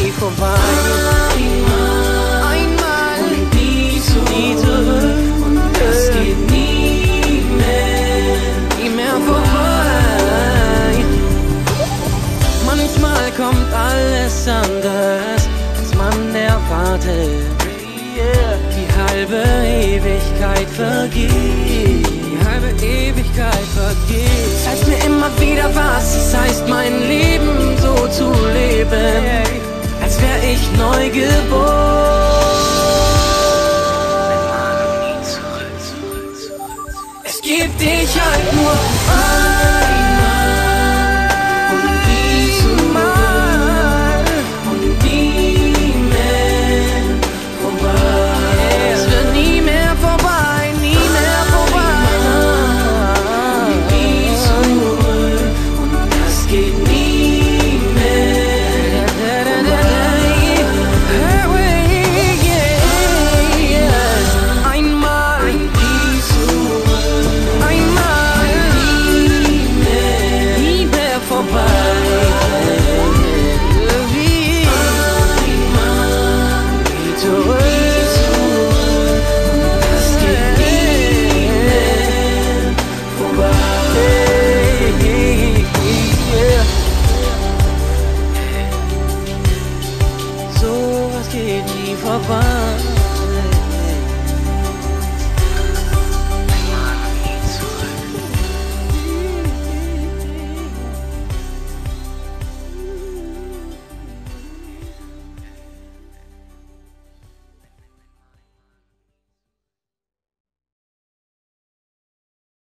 nie vorbei. Einmal und nie zurück. Und das geht nie mehr vorbei. Manchmal kommt alles anders, als man erwartet. Die halbe Ewigkeit vergeht. Zeigst mir immer wieder, was es heißt, mein Leben so zu leben, als wär ich neu geboren.